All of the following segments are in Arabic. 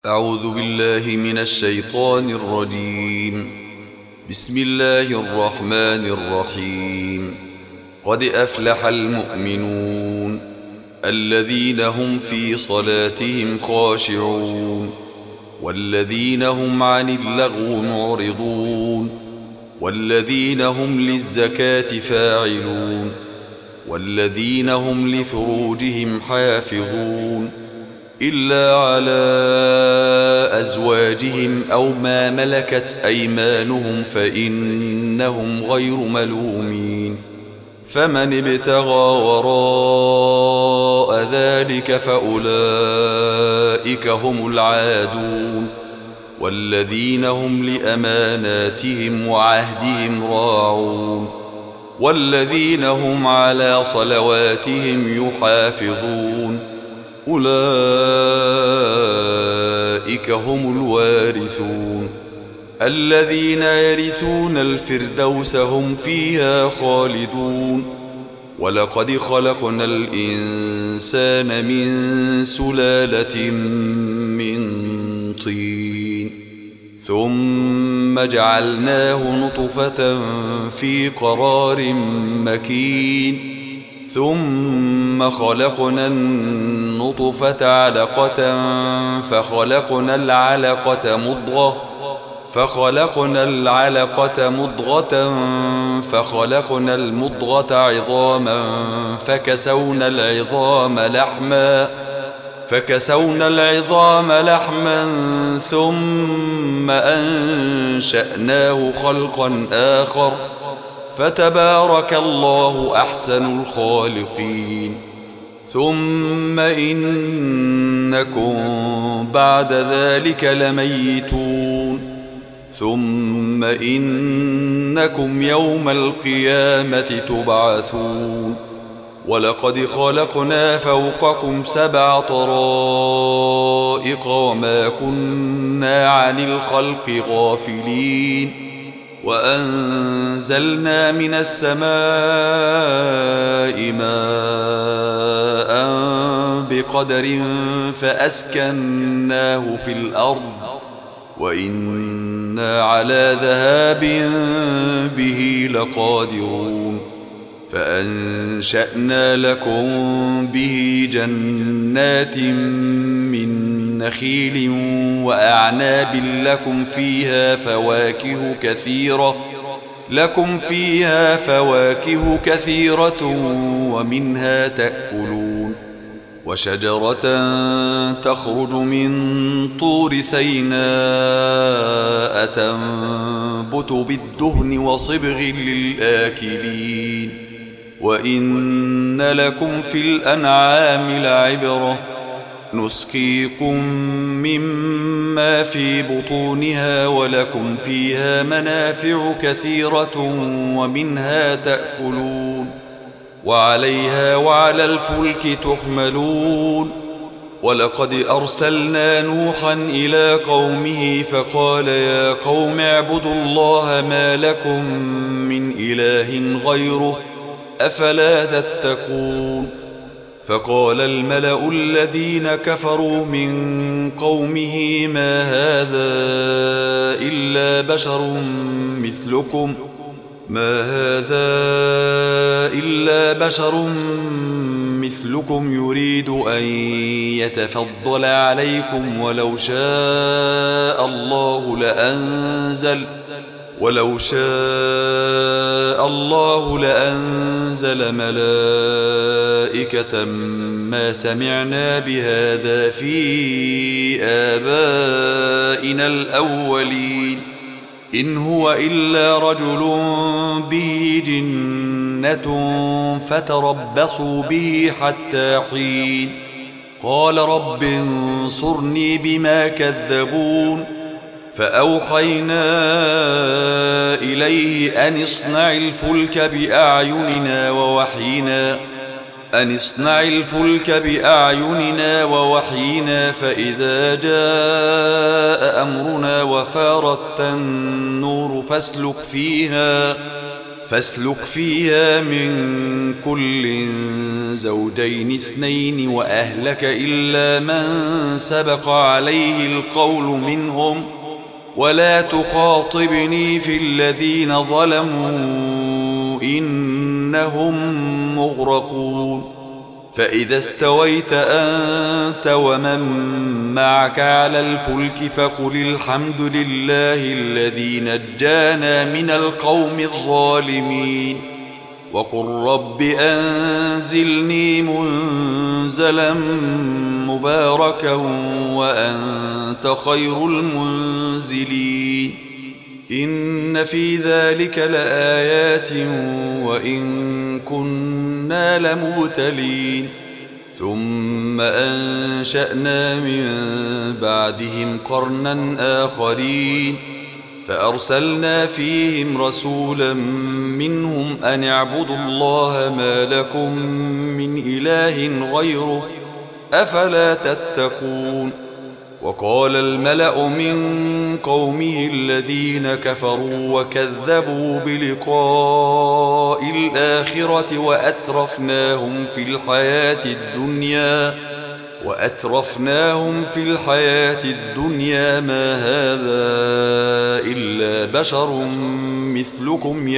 أعوذ بالله من الشيطان الرجيم. بسم الله الرحمن الرحيم. قد أفلح المؤمنون الذين هم في صلاتهم خاشعون والذين هم عن اللغو معرضون والذين هم للزكاة فاعلون والذين هم لفروجهم حافظون إلا على أزواجهم أو ما ملكت أيمانهم فإنهم غير ملومين. فمن ابتغى وراء ذلك فأولئك هم العادون والذين هم لأماناتهم وعهدهم راعون والذين هم على صلواتهم يحافظون أولئك هم الوارثون الذين يرثون الفردوس هم فيها خالدون. ولقد خلقنا الإنسان من سلالة من طين ثم جعلناه نطفة في قرار مكين ثم خلقنا النطفة علقة فخلقنا العلقة مضغة فخلقنا المضغة عظاما فكسونا العظام لحما ثم أنشأناه خلقا آخر فتبارك الله أحسن الخالقين. ثم إنكم بعد ذلك لميتون ثم إنكم يوم القيامة تبعثون. ولقد خلقنا فوقكم 7 طرائق وما كنا عن الخلق غافلين وأنزلنا من السماء ماء بقدر فأسكناه في الأرض وإنا على ذهاب به لقادرون. فأنشأنا لكم به جنات من نخيل وأعناب لكم فيها فواكه كثيرة ومنها تأكلون. وشجرة تخرج من طور سيناء تنبت بالدهن وصبغ للآكلين. وإن لكم في الأنعام لعبرة نسقيكم مما في بطونها ولكم فيها منافع كثيرة ومنها تأكلون وعليها وعلى الفلك تحملون. ولقد أرسلنا نوحا إلى قومه فقال يا قوم اعبدوا الله ما لكم من إله غيره أفلا تتقون. فقال الملأ الذين كفروا من قومه ما هذا إلا بشر مثلكم يريد أن يتفضل عليكم ولو شاء الله لأنزل ملائكة ما سمعنا بهذا في آبائنا الأولين إن هو إلا رجل به جنة فتربصوا به حتى حين. قال رب انصرني بما كذبون. فأوحينا إليه أن اصنع الفلك بأعيننا ووحينا فإذا جاء أمرنا وفارت النور فاسلك فيها من كل زوجين اثنين وأهلك إلا من سبق عليه القول منهم ولا تخاطبني في الذين ظلموا إنهم مغرقون فإذا استويت أنت ومن معك على الفلك فقل الحمد لله الذي نجانا من القوم الظالمين وقل رب أنزلني منزلا مباركا وأنت خير المنزلين إن في ذلك لآيات وإن كنا لمبتلين ثم أنشأنا من بعدهم قرنا آخرين فأرسلنا فيهم رسولا منهم أن اعبدوا الله ما لكم من إله غيره أفلا تتقون وقال الملأ من قومه الذين كفروا وكذبوا بلقاء الآخرة وأترفناهم في الحياة الدنيا ما هذا إلا بشر مثلكم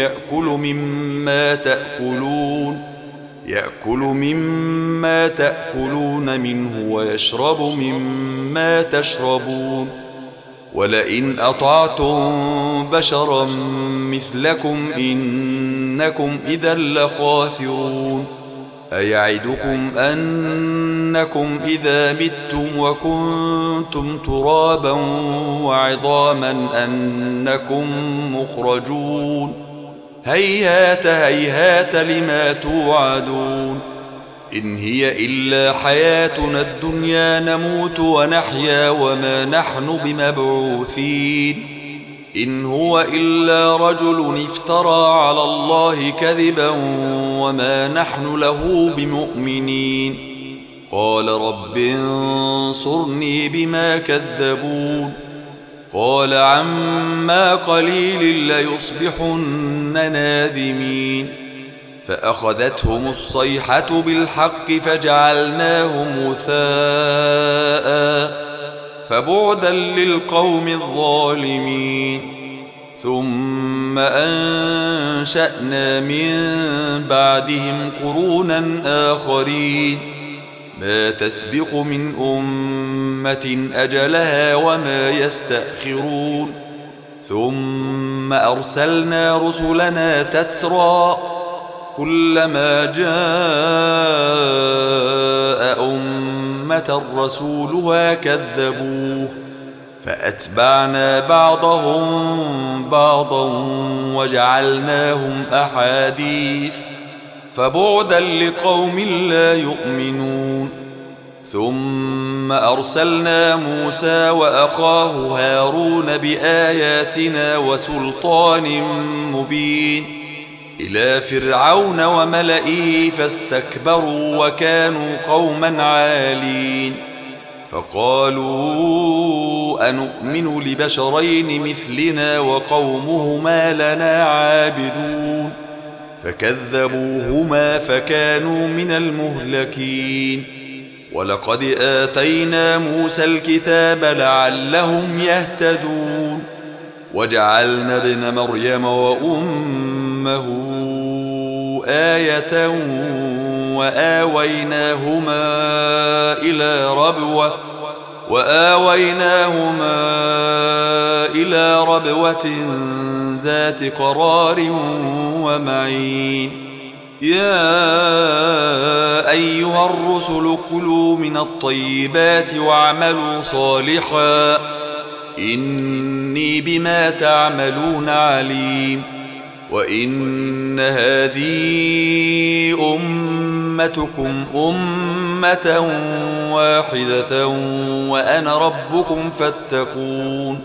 يأكل مما تأكلون منه ويشرب مما تشربون ولئن أطعتم بشرا مثلكم إنكم إذا لخاسرون أيعدكم أنكم إذا متم وكنتم ترابا وعظاما أنكم مخرجون هيهات هيهات لما توعدون إن هي إلا حياتنا الدنيا نموت ونحيا وما نحن بمبعوثين إن هو إلا رجل افترى على الله كذبا وما نحن له بمؤمنين قال رب انصرني بما كذبون قال عما قليل ليصبحن نادمين فأخذتهم الصيحة بالحق فجعلناهم غثاء فبعدا للقوم الظالمين ثم أنشأنا من بعدهم قرونا آخرين ما تسبق من أمة أجلها وما يستأخرون ثم أرسلنا رسلنا تترى كلما جاء أمة رسولها كذبوه فأتبعنا بعضهم بعضا وجعلناهم أحاديث فبعدا لقوم لا يؤمنون ثم أرسلنا موسى وأخاه هارون بآياتنا وسلطان مبين إلى فرعون وملئه فاستكبروا وكانوا قوما عالين فقالوا أنؤمن لبشرين مثلنا وقومهما لنا عابدون فكذبوهما فكانوا من المهلكين ولقد آتينا موسى الكتاب لعلهم يهتدون وجعلنا ابن مريم وأمه آية وآويناهما إلى ربوة ذات قرار ومعين يا أيها الرسل كلوا من الطيبات واعملوا صالحا إني بما تعملون عليم وإن هذه أمتكم أمة واحدة وأنا ربكم فاتقون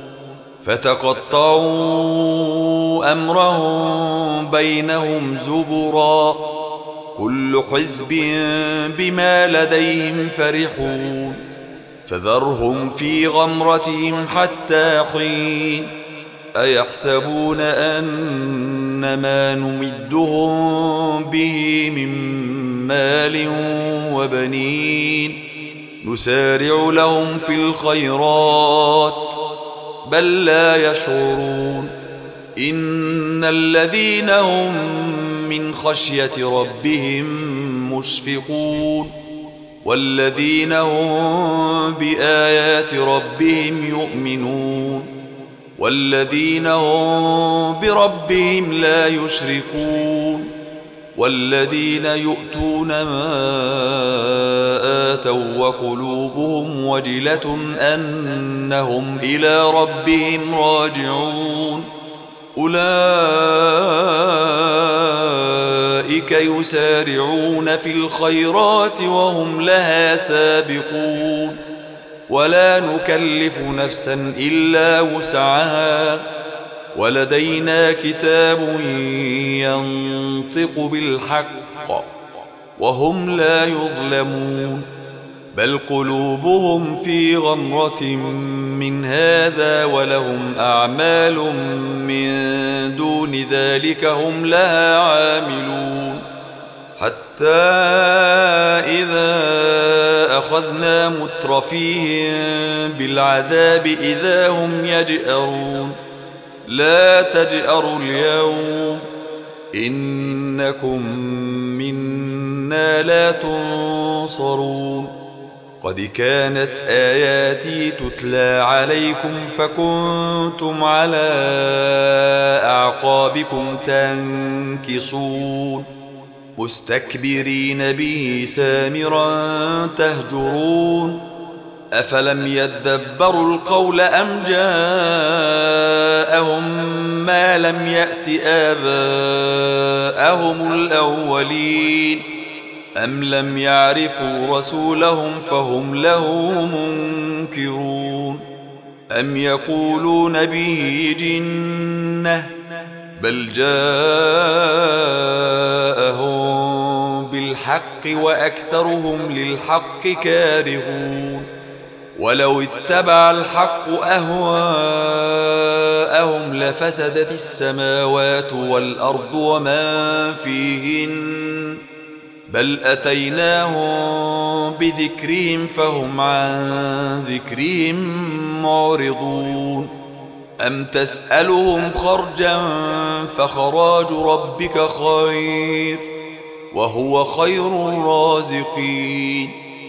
فتقطعوا أمرهم بينهم زبرا كل حزب بما لديهم فرحون فذرهم في غمرتهم حتى حين أيحسبون أن ما نمدهم به من مال وبنين نسارع لهم في الخيرات بل لا يشعرون إن الذين هم من خشية ربهم مشفقون والذين هم بآيات ربهم يؤمنون والذين هم بربهم لا يشركون والذين يؤتون ما آتوا وقلوبهم وجلة أنهم إلى ربهم راجعون أولئك يسارعون في الخيرات وهم لها سابقون ولا نكلف نفسا إلا وسعها ولدينا كتاب ينطق بالحق وهم لا يظلمون بل قلوبهم في غمرة من هذا ولهم أعمال من دون ذلك هم لها عاملون حتى إذا أخذنا مترفيهم بالعذاب إذا هم يجأرون لا تجأروا اليوم إنكم منا لا تنصرون قد كانت آياتي تتلى عليكم فكنتم على أعقابكم تنكصون مستكبرين به سامرا تهجرون أفلم يدبروا القول أم جاءهم ما لم يأت آباءهم الأولين أم لم يعرفوا رسولهم فهم له منكرون أم يقولون به جنة بل جاءهم بالحق وأكثرهم للحق كارهون ولو اتبع الحق أهواءهم لفسدت السماوات والأرض ومن فيهن بل أتيناهم بذكرهم فهم عن ذكرهم معرضون أم تسألهم خرجا فخراج ربك خير وهو خير الرازقين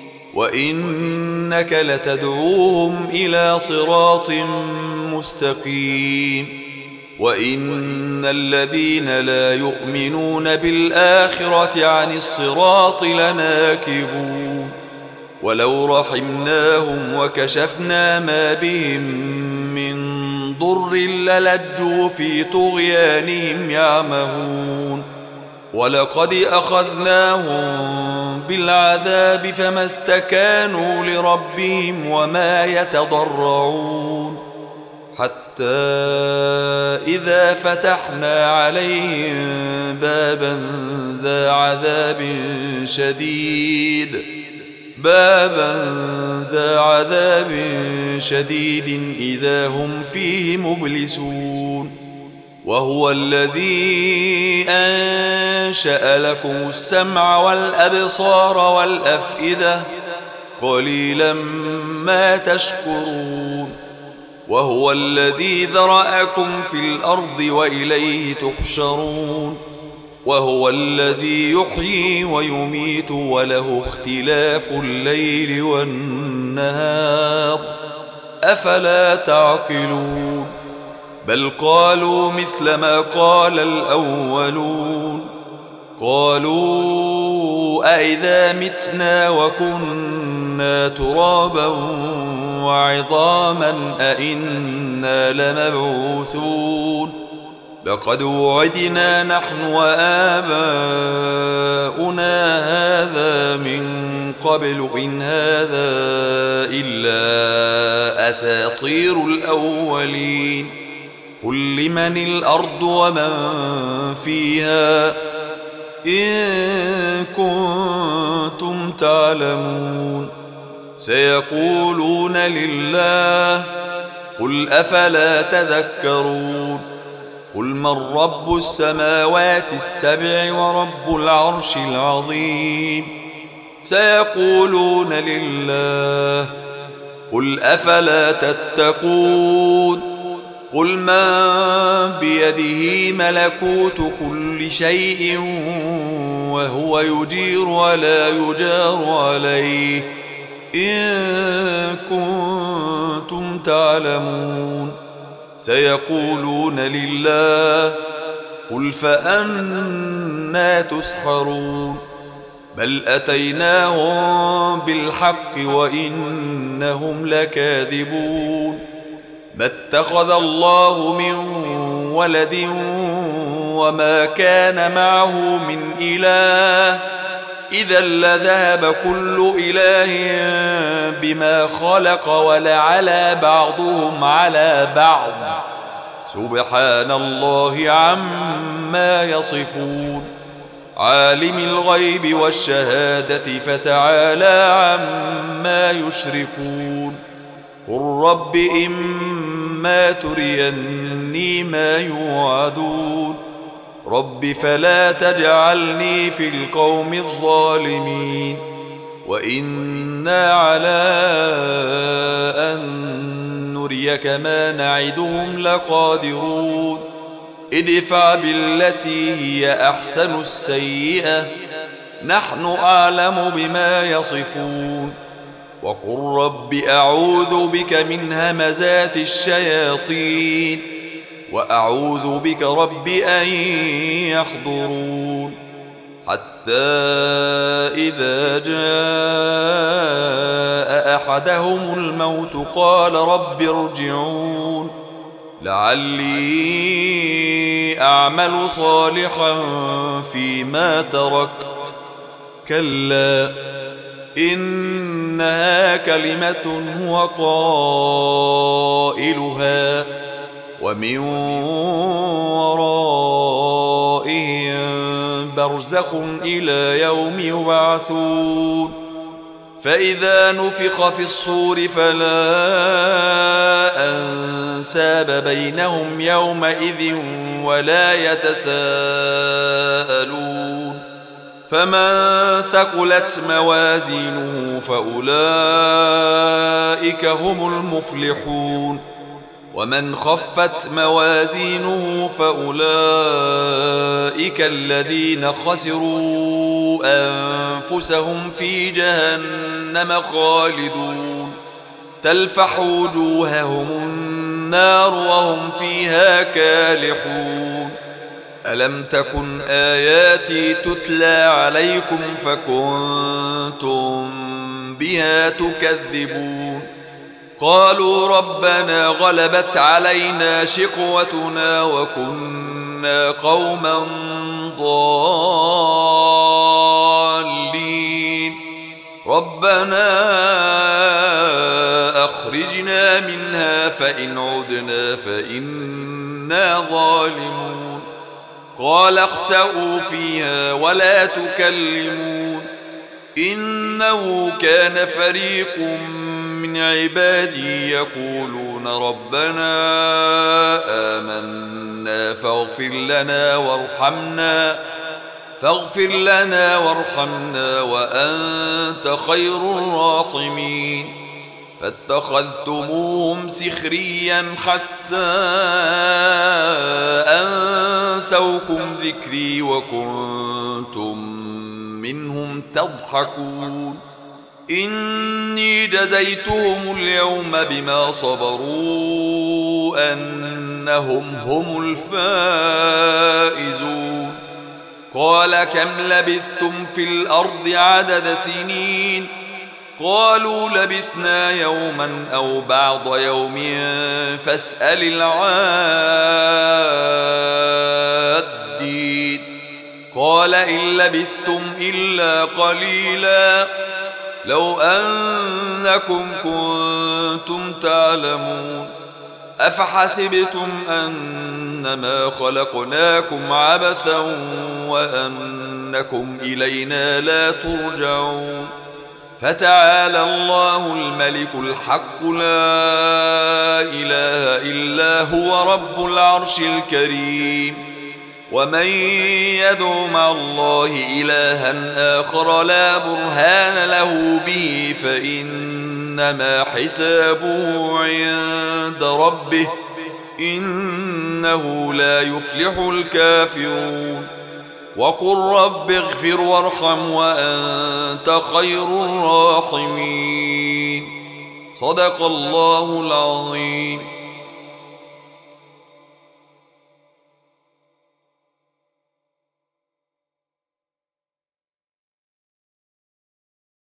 وإنك لتدعوهم إلى صراط مستقيم وإن الذين لا يؤمنون بالآخرة عن الصراط لناكبون ولو رحمناهم وكشفنا ما بهم من ضر للجوا في طغيانهم يعمهون ولقد أخذناهم بالعذاب فما استكانوا لربهم وما يتضرعون حتى إذا فتحنا عليهم بابا ذا عذاب شديد إذا هم فيه مبلسون وهو الذي أنشأ لكم السمع والأبصار والأفئدة قليلا ما تشكرون وهو الذي ذرأكم في الأرض وإليه تحشرون وهو الذي يحيي ويميت وله اختلاف الليل والنهار أفلا تعقلون بل قالوا مثل ما قال الأولون قالوا أئذا متنا وكنا ترابا وعظاما أئنا لمبعوثون لقد وعدنا نحن وآباؤنا هذا من قبل إن هذا إلا أساطير الأولين قل لمن الأرض ومن فيها إن كنتم تعلمون سيقولون لله قل أفلا تذكرون قل من رب السماوات السبع ورب العرش العظيم سيقولون لله قل أفلا تتقون قل من بيده ملكوت كل شيء وهو يجير ولا يجار عليه إن كنتم تعلمون سيقولون لله قل فأنى تسحرون بل أتيناهم بالحق وإنهم لكاذبون ما اتخذ الله من ولد وما كان معه من إله إذا لذهب كل إله بما خلق ولعلى بعضهم على بعض سبحان الله عما يصفون عالم الغيب والشهادة فتعالى عما يشركون قل رب إما تريني ما يوعدون رب فلا تجعلني في القوم الظالمين وإنا على أن نريك ما نعدهم لقادرون ادفع بالتي هي أحسن السيئة نحن أعلم بما يصفون وقل رب أعوذ بك من همزات الشياطين وأعوذ بك رب أن يحضرون حتى إذا جاء أحدهم الموت قال رب ارجعون لعلي أعمل صالحا فيما تركت كلا إنها كلمة هو قائلها ومن ورائهم برزخ إلى يوم يبعثون فإذا نفخ في الصور فلا أنساب بينهم يومئذ ولا يتساءلون فمن ثقلت موازينه فأولئك هم المفلحون ومن خفت موازينه فأولئك الذين خسروا أنفسهم في جهنم خالدون تلفح وجوههم النار وهم فيها كالحون ألم تكن آياتي تتلى عليكم فكنتم بها تكذبون قالوا ربنا غلبت علينا شقوتنا وكنا قوما ضالين ربنا أخرجنا منها فإن عدنا فإنا ظالمون قال اخسئوا فيها ولا تكلمون إنه كان فريق من عبادي يقولون ربنا آمنا فاغفر لنا وارحمنا وأنت خير الراحمين فاتخذتموهم سخريا حتى أنسوكم ذكري وكنتم منهم تضحكون إني جزيتهم اليوم بما صبروا أنهم هم الفائزون قال كم لبثتم في الأرض عدد سنين قالوا لبثنا يوما أو بعض يوم فاسأل العادين قال إن لبثتم إلا قليلا لو أنكم كنتم تعلمون أفحسبتم أنما خلقناكم عبثا وأنكم إلينا لا ترجعون فتعالى الله الملك الحق لا إله إلا هو رب العرش الكريم. ومن يدع مع الله إلها آخر لا برهان له به فإنما حسابه عند ربه إنه لا يفلح الكافرون. وقل رب اغفر وارحم وأنت خير الراحمين. صدق الله العظيم.